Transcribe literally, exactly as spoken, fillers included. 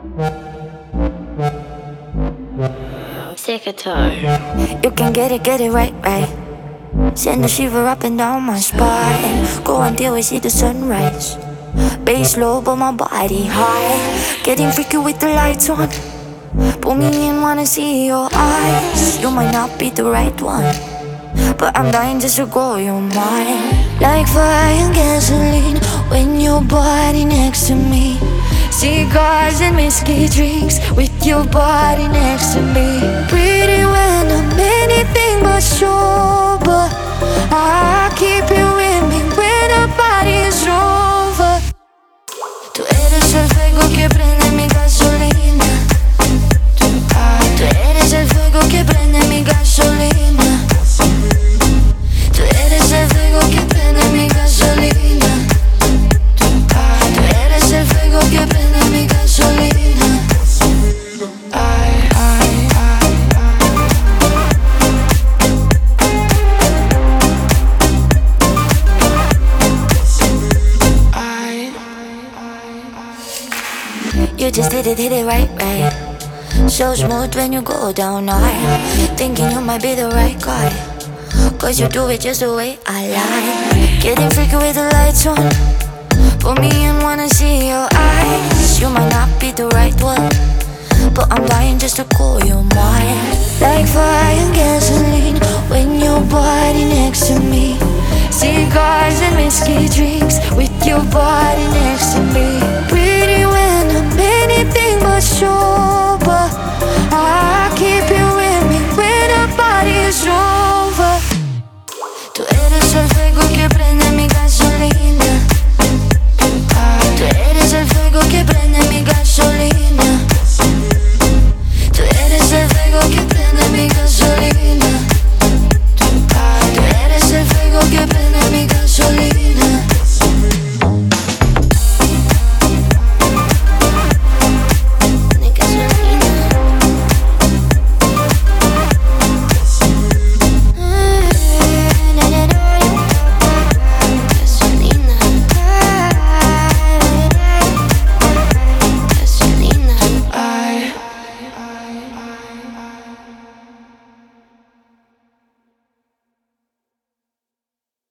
Secretary. You can get it, get it right, right. Send a shiver up and down my spine. Go until we see the sunrise. Bass low but my body high. Getting freaky with the lights on. Pull me in, wanna see your eyes. You might not be the right one, but I'm dying just to go your mind. Like fire and gasoline when your body next to me. Cigars and whiskey drinks with your body next to me. Pretty when I'm anything but sober. I keep you with me when the party is over. Tú eres el fuego que prende mi gasolina. Tú eres el fuego que prende mi gasolina. Tú eres el fuego que prende mi gasolina. Tú eres el fuego que prende mi gasolina. Ay, ay, ay, ay. You just did it, hit it right, right. So smooth when you go down hard. Thinking you might be the right guy, cause you do it just the way I like. Getting freaky with the lights on. Put me in, wanna see your eyes. You might not be the right one, but I'm dying just to call you mine. Like fire and gasoline when your body next to me. Cigars and whiskey drinks with your body next to me.